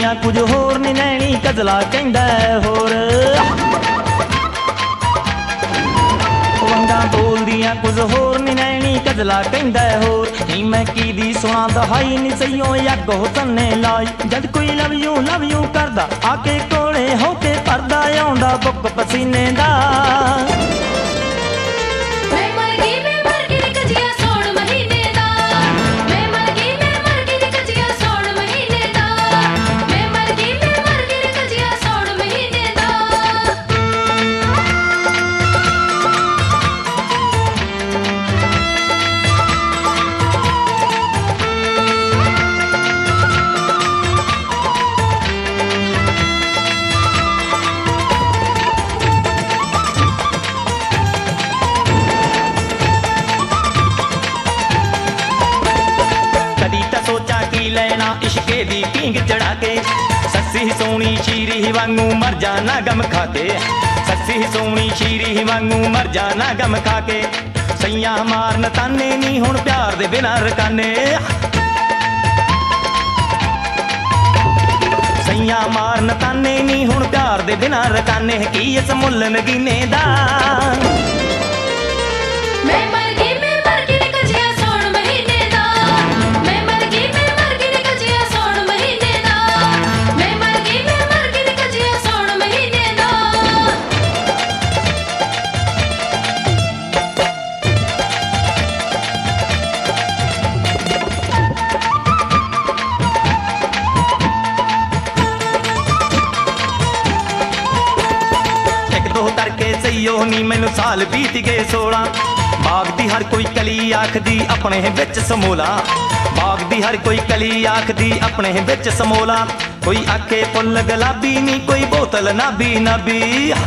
बोलदियां कुछ होर नी नैनी कजला कहंदा होर। वंगा बोलदियां कुछ होर नी नैनी कजला कहंदा होर। नी मैं की दी सुना दहाई नी सईयों अग हुसन ने लाई। जद कोई लव यू करदा आके कोले होके परदा आउंदा बुक पसीने दा। इश्के दी पींग चढ़ा के सस्सी सोनी शीरी वांगू मर जाना गम खाके। सस्सी सोनी शीरी वांगू मर जाना गम खाके। सैया मारन ताने नी हुण प्यार दे बिना रकाने। सैया मारन ताने नी हुण प्यार दे बिना रकाने। की इस मुल्ल नगीने दा नी मैनू साल बीत गए 16। बाग दी हर कोई कली आखदी अपने बिच समोला। बाग दी हर कोई कली आखदी अपने बिच समोला। कोई आखे फुल गुलाबी नी कोई बोतल नाबी नाबी।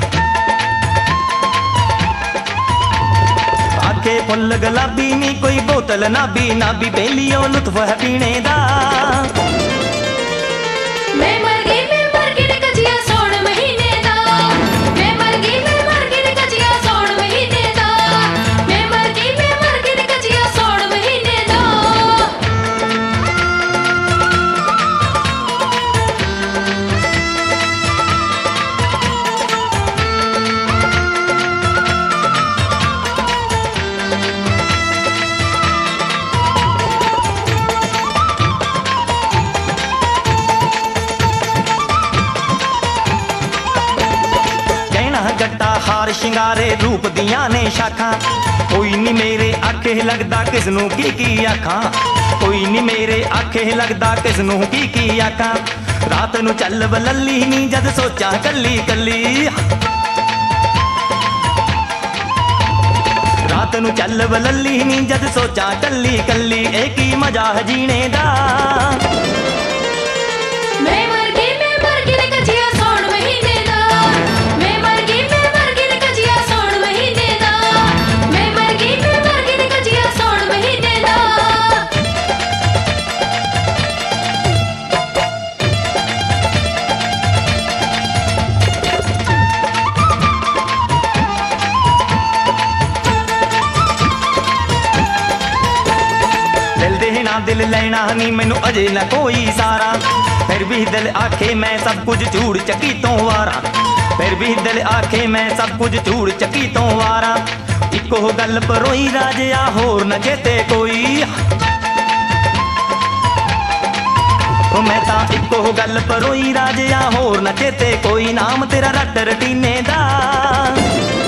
आखे फुल गुलाबी नी कोई बोतल नाबी नाबी। बेलियो लुत्फ है पीने दा हार शिंगारे रूप दियां ने शाखा। कोई नी मेरे आखे लगदा किसनू की आखा। कोई नी मेरे आखे लगदा किसनू की आखा। रात नू चल बलली नी जद सोचा कली कली। रात नू चल बलली नी जद सोचा कली कली। एक ही मजा है जीने दा दिल लेना नी मैनू अजे न कोई सारा। फिर भी दिल आखे मैं सब कुछ झूठ चकी तो वारा। फिर भी दिल आखे मैं सब कुछ झूठ चकी तो वारा। इको गल परोई राजिया होर न चेते कोई। मैं ता इको गल परोई राजिया होर न चेते कोई। नाम तेरा रट रटीने दा